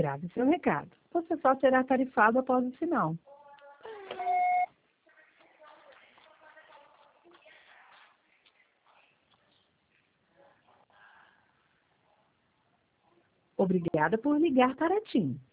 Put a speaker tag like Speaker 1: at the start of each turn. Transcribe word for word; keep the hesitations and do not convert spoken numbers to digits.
Speaker 1: Grave seu recado. Você só será tarifado após o sinal. Obrigada por ligar para a TIM.